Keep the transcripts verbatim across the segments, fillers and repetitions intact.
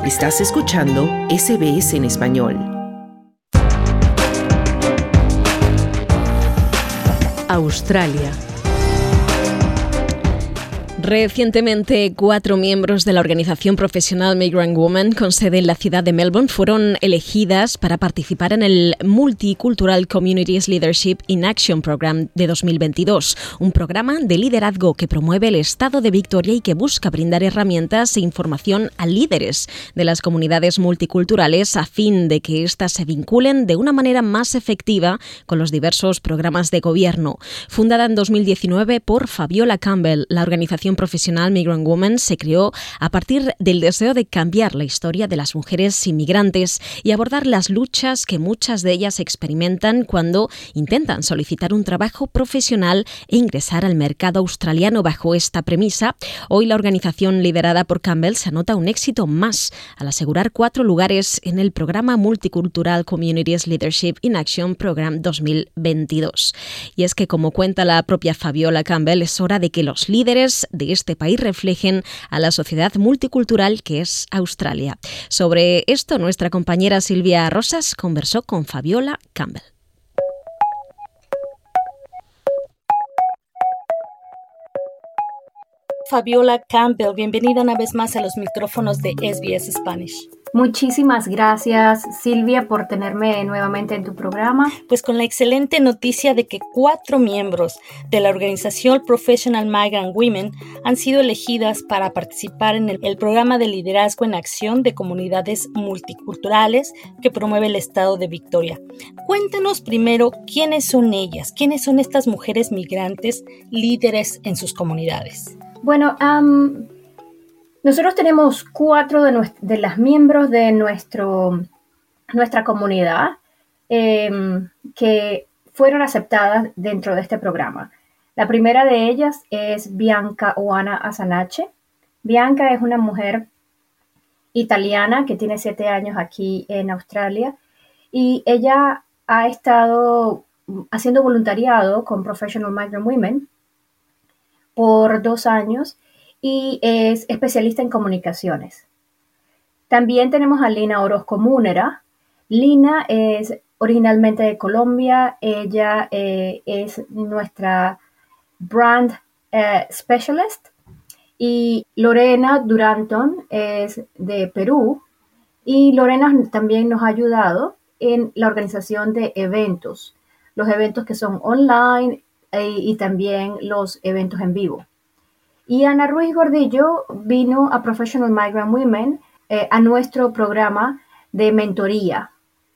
Estás escuchando S B S en español. Australia. Recientemente, cuatro miembros de la organización profesional Migrant Women, con sede en la ciudad de Melbourne, fueron elegidas para participar en el Multicultural Communities Leadership in Action Program de dos mil veintidós, un programa de liderazgo que promueve el Estado de Victoria y que busca brindar herramientas e información a líderes de las comunidades multiculturales a fin de que éstas se vinculen de una manera más efectiva con los diversos programas de gobierno. Fundada en dos mil diecinueve por Fabiola Campbell, la organización profesional Migrant Women se creó a partir del deseo de cambiar la historia de las mujeres inmigrantes y abordar las luchas que muchas de ellas experimentan cuando intentan solicitar un trabajo profesional e ingresar al mercado australiano. Bajo esta premisa, hoy la organización liderada por Campbell se anota un éxito más al asegurar cuatro lugares en el programa Multicultural Communities Leadership in Action Program dos mil veintidós. Y es que, como cuenta la propia Fabiola Campbell, es hora de que los líderes de este país reflejen a la sociedad multicultural que es Australia. Sobre esto, nuestra compañera Silvia Rosas conversó con Fabiola Campbell. Fabiola Campbell, bienvenida una vez más a los micrófonos de S B S Spanish. Muchísimas gracias, Silvia, por tenerme nuevamente en tu programa. Pues con la excelente noticia de que cuatro miembros de la organización Professional Migrant Women han sido elegidas para participar en el, el programa de liderazgo en acción de comunidades multiculturales que promueve el Estado de Victoria. Cuéntanos primero quiénes son ellas, quiénes son estas mujeres migrantes líderes en sus comunidades. Bueno, um, nosotros tenemos cuatro de, nuest- de las miembros de nuestro, nuestra comunidad eh, que fueron aceptadas dentro de este programa. La primera de ellas es Bianca Oana Asanache. Bianca es una mujer italiana que tiene siete años aquí en Australia y ella ha estado haciendo voluntariado con Professional Migrant Women por dos años y es especialista en comunicaciones. También tenemos a Lina Orozco Múnera. Lina es originalmente de Colombia. Ella eh, es nuestra brand eh, specialist. Y Lorena Duranton es de Perú. Y Lorena también nos ha ayudado en la organización de eventos. Los eventos que son online eh, y también los eventos en vivo. Y Ana Ruiz Gordillo vino a Professional Migrant Women eh, a nuestro programa de mentoría.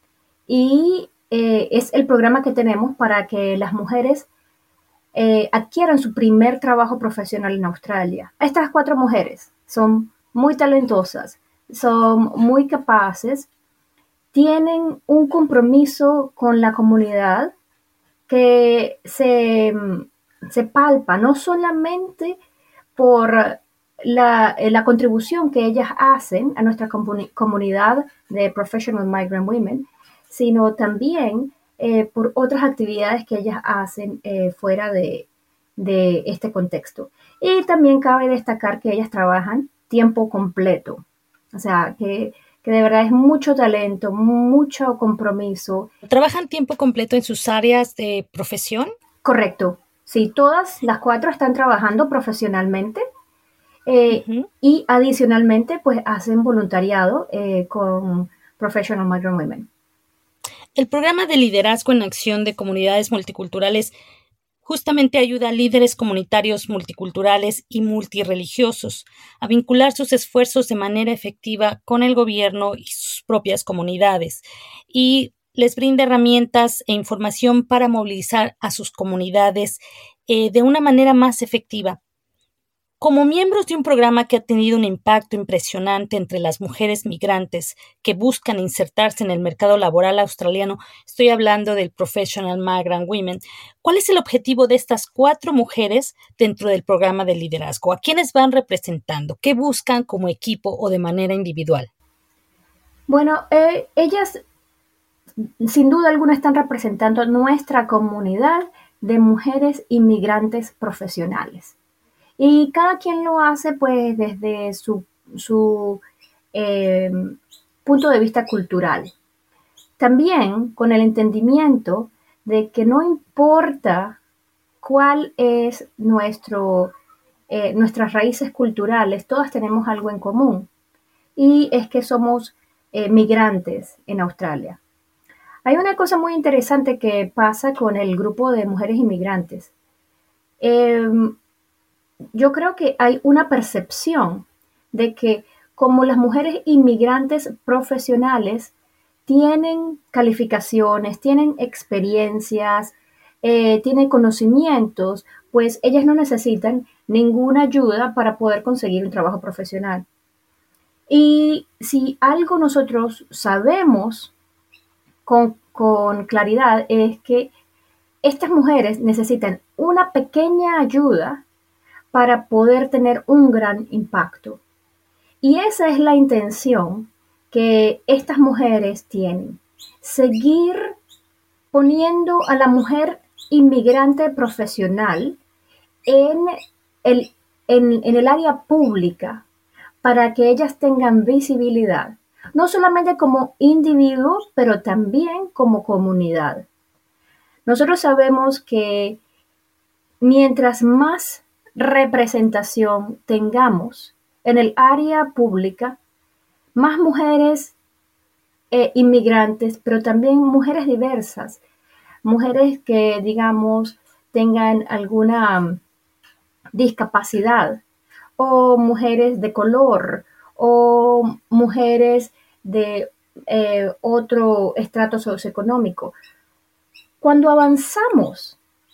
Y eh, es el programa que tenemos para que las mujeres eh, adquieran su primer trabajo profesional en Australia. Estas cuatro mujeres son muy talentosas, son muy capaces, tienen un compromiso con la comunidad que se, se palpa no solamente por la, la contribución que ellas hacen a nuestra comuni- comunidad de Professional Migrant Women, sino también eh, por otras actividades que ellas hacen eh, fuera de, de este contexto. Y también cabe destacar que ellas trabajan tiempo completo, o sea, que, que de verdad es mucho talento, mucho compromiso. ¿Trabajan tiempo completo en sus áreas de profesión? Correcto. Sí, todas las cuatro están trabajando profesionalmente eh, uh-huh. y adicionalmente pues hacen voluntariado eh, con Professional Migrant Women. El programa de liderazgo en acción de comunidades multiculturales justamente ayuda a líderes comunitarios multiculturales y multirreligiosos a vincular sus esfuerzos de manera efectiva con el gobierno y sus propias comunidades y les brinda herramientas e información para movilizar a sus comunidades eh, de una manera más efectiva. Como miembros de un programa que ha tenido un impacto impresionante entre las mujeres migrantes que buscan insertarse en el mercado laboral australiano, estoy hablando del Professional Migrant Women, ¿cuál es el objetivo de estas cuatro mujeres dentro del programa de liderazgo? ¿A quiénes van representando? ¿Qué buscan como equipo o de manera individual? Bueno, eh, ellas sin duda alguna están representando nuestra comunidad de mujeres inmigrantes profesionales. Y cada quien lo hace pues desde su, su eh, punto de vista cultural. También con el entendimiento de que no importa cuál es nuestro, eh, nuestras raíces culturales, todas tenemos algo en común, y es que somos eh, migrantes en Australia. Hay una cosa muy interesante que pasa con el grupo de mujeres inmigrantes. Eh, yo creo que hay una percepción de que como las mujeres inmigrantes profesionales tienen calificaciones, tienen experiencias, eh, tienen conocimientos, pues ellas no necesitan ninguna ayuda para poder conseguir un trabajo profesional. Y si algo nosotros sabemos con, con claridad es que estas mujeres necesitan una pequeña ayuda para poder tener un gran impacto. Y esa es la intención que estas mujeres tienen. Seguir poniendo a la mujer inmigrante profesional en el, en, en el área pública para que ellas tengan visibilidad, no solamente como individuos, pero también como comunidad. Nosotros sabemos que mientras más representación tengamos en el área pública, más mujeres eh, inmigrantes, pero también mujeres diversas, mujeres que, digamos, tengan alguna um, discapacidad, o mujeres de color, o mujeres de eh, otro estrato socioeconómico. Cuando avanzamos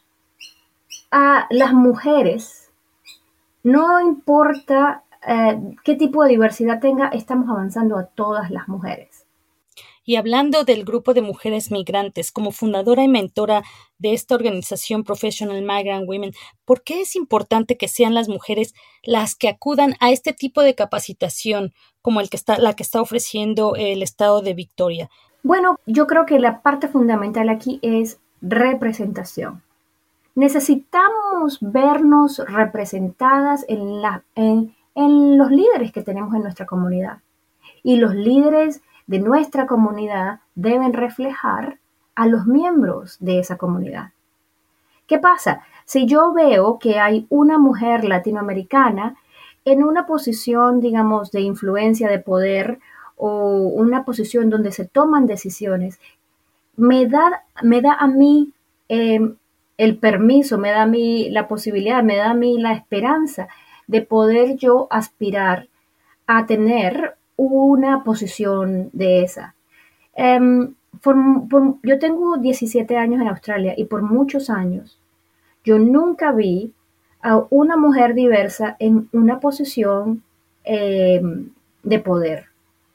a las mujeres, no importa eh, qué tipo de diversidad tenga, estamos avanzando a todas las mujeres. Y hablando del grupo de mujeres migrantes, como fundadora y mentora de esta organización Professional Migrant Women, ¿por qué es importante que sean las mujeres las que acudan a este tipo de capacitación como el que está, la que está ofreciendo el estado de Victoria? Bueno, yo creo que la parte fundamental aquí es representación. Necesitamos vernos representadas en, la, en, en los líderes que tenemos en nuestra comunidad. Y los líderes de nuestra comunidad deben reflejar a los miembros de esa comunidad. ¿Qué pasa? Si yo veo que hay una mujer latinoamericana en una posición, digamos, de influencia, de poder, o una posición donde se toman decisiones, me da, me da a mí eh, el permiso, me da a mí la posibilidad, me da a mí la esperanza de poder yo aspirar a tener una posición de esa. Um, por, por, yo tengo diecisiete años en Australia y por muchos años yo nunca vi a una mujer diversa en una posición eh, de poder.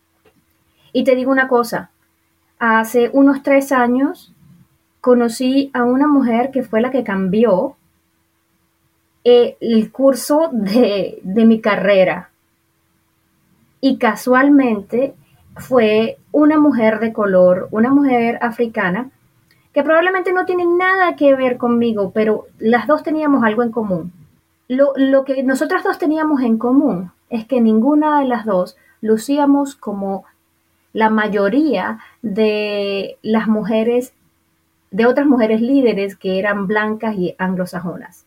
Y te digo una cosa, hace unos tres años conocí a una mujer que fue la que cambió eh, el curso de, de mi carrera. Y casualmente fue una mujer de color, una mujer africana, que probablemente no tiene nada que ver conmigo, pero las dos teníamos algo en común. Lo, lo que nosotras dos teníamos en común es que ninguna de las dos lucíamos como la mayoría de las mujeres, de otras mujeres líderes que eran blancas y anglosajonas.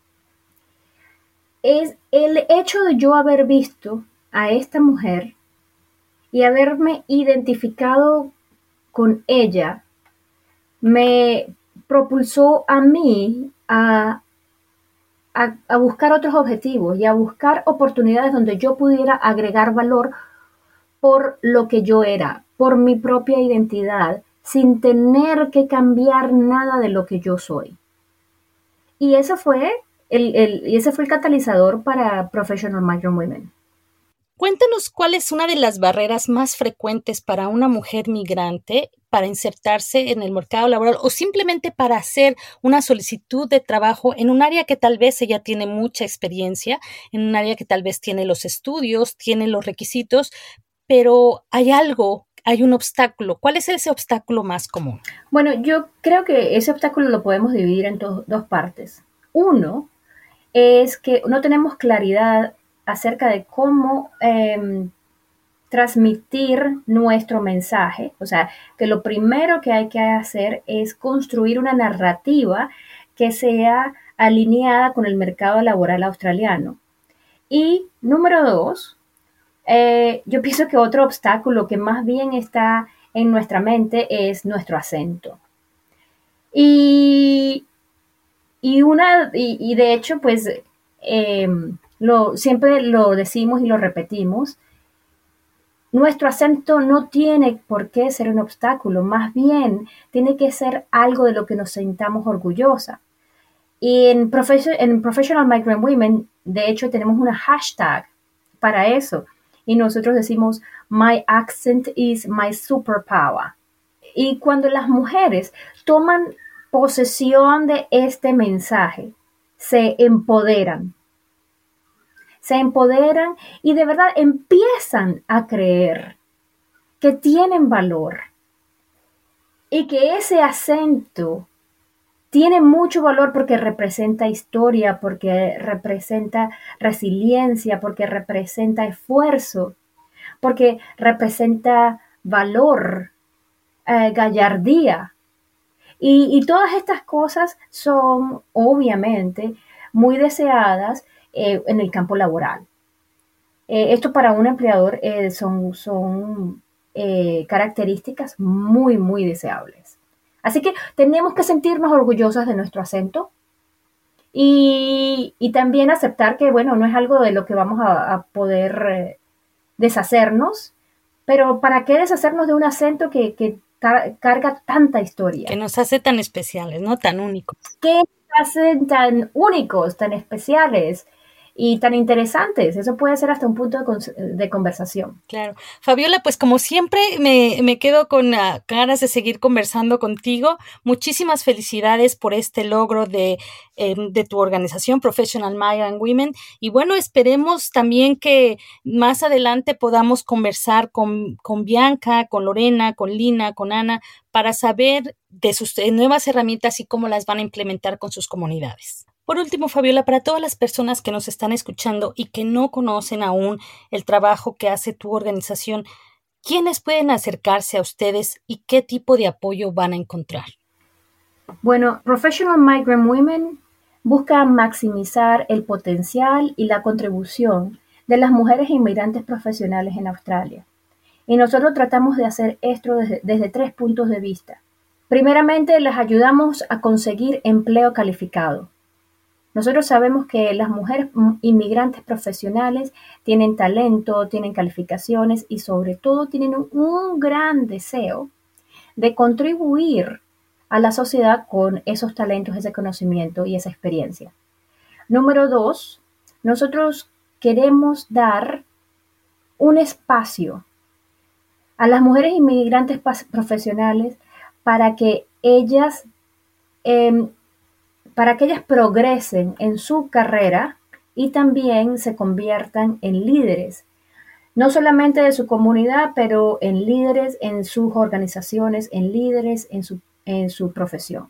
Es el hecho de yo haber visto a esta mujer y haberme identificado con ella me propulsó a mí a, a, a buscar otros objetivos y a buscar oportunidades donde yo pudiera agregar valor por lo que yo era, por mi propia identidad, sin tener que cambiar nada de lo que yo soy. Y eso fue el, el, y ese fue el catalizador para Professional Migrant Women. Cuéntanos cuál es una de las barreras más frecuentes para una mujer migrante para insertarse en el mercado laboral o simplemente para hacer una solicitud de trabajo en un área que tal vez ella tiene mucha experiencia, en un área que tal vez tiene los estudios, tiene los requisitos, pero hay algo, hay un obstáculo. ¿Cuál es ese obstáculo más común? Bueno, yo creo que ese obstáculo lo podemos dividir en to- dos partes. Uno es que no tenemos claridad acerca de cómo eh, transmitir nuestro mensaje. O sea, que lo primero que hay que hacer es construir una narrativa que sea alineada con el mercado laboral australiano. Y número dos, eh, yo pienso que otro obstáculo que más bien está en nuestra mente es nuestro acento. Y, y, una, y, y de hecho, pues, eh, lo, siempre lo decimos y lo repetimos, nuestro acento no tiene por qué ser un obstáculo, más bien tiene que ser algo de lo que nos sintamos orgullosa. Y en, Profession, en Professional Migrant Women, de hecho, tenemos una hashtag para eso. Y nosotros decimos, my accent is my superpower. Y cuando las mujeres toman posesión de este mensaje, se empoderan. Se empoderan y de verdad empiezan a creer que tienen valor y que ese acento tiene mucho valor porque representa historia, porque representa resiliencia, porque representa esfuerzo, porque representa valor, eh, gallardía. Y, y todas estas cosas son obviamente muy deseadas eh, en el campo laboral. Eh, esto para un empleador eh, son, son eh, características muy, muy deseables. Así que tenemos que sentirnos orgullosas de nuestro acento y, y también aceptar que, bueno, no es algo de lo que vamos a, a poder eh, deshacernos, pero ¿para qué deshacernos de un acento que, que tar- carga tanta historia? Que nos hace tan especiales, ¿no? Tan únicos. ¿Qué nos hacen tan únicos, tan especiales y tan interesantes? Eso puede ser hasta un punto de, con- de conversación. Claro. Fabiola, pues como siempre me, me quedo con uh, ganas de seguir conversando contigo. Muchísimas felicidades por este logro de, eh, de tu organización Professional Migrant Women. Y bueno, esperemos también que más adelante podamos conversar con, con Bianca, con Lorena, con Lina, con Ana, para saber de sus eh, nuevas herramientas y cómo las van a implementar con sus comunidades. Por último, Fabiola, para todas las personas que nos están escuchando y que no conocen aún el trabajo que hace tu organización, ¿quiénes pueden acercarse a ustedes y qué tipo de apoyo van a encontrar? Bueno, Professional Migrant Women busca maximizar el potencial y la contribución de las mujeres inmigrantes profesionales en Australia. Y nosotros tratamos de hacer esto desde, desde tres puntos de vista. Primeramente, les ayudamos a conseguir empleo calificado. Nosotros sabemos que las mujeres inmigrantes profesionales tienen talento, tienen calificaciones y sobre todo tienen un, un gran deseo de contribuir a la sociedad con esos talentos, ese conocimiento y esa experiencia. Número dos, nosotros queremos dar un espacio a las mujeres inmigrantes profesionales para que ellas eh, para que ellas progresen en su carrera y también se conviertan en líderes, no solamente de su comunidad, pero en líderes en sus organizaciones, en líderes en su, en su profesión.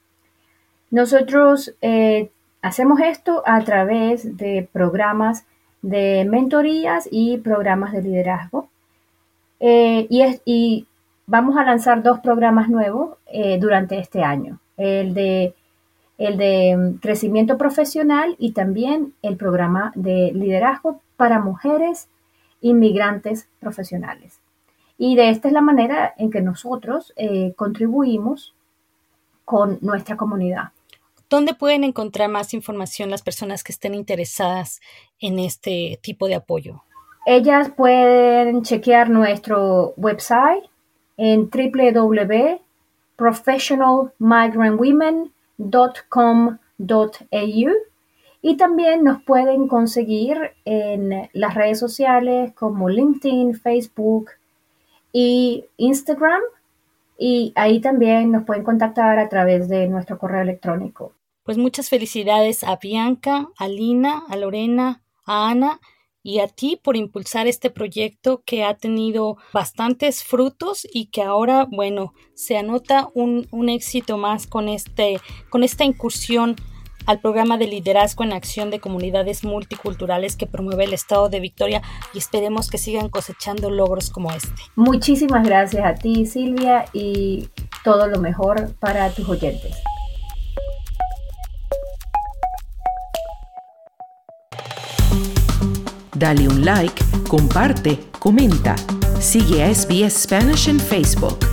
Nosotros eh, hacemos esto a través de programas de mentorías y programas de liderazgo. Eh, y, es, y vamos a lanzar dos programas nuevos eh, durante este año. El de el de crecimiento profesional y también el programa de liderazgo para mujeres inmigrantes profesionales. Y de esta es la manera en que nosotros eh, contribuimos con nuestra comunidad. ¿Dónde pueden encontrar más información las personas que estén interesadas en este tipo de apoyo? Ellas pueden chequear nuestro website en w w w punto professional migrant women punto com punto a u y también nos pueden conseguir en las redes sociales como LinkedIn, Facebook y Instagram, y ahí también nos pueden contactar a través de nuestro correo electrónico. Pues muchas felicidades a Bianca, a Lina, a Lorena, a Ana y a ti por impulsar este proyecto que ha tenido bastantes frutos y que ahora, bueno, se anota un, un éxito más con, este, con esta incursión al programa de liderazgo en acción de comunidades multiculturales que promueve el Estado de Victoria, y esperemos que sigan cosechando logros como este. Muchísimas gracias a ti, Silvia, y todo lo mejor para tus oyentes. Dale un like, comparte, comenta. Sigue a S B S Spanish en Facebook.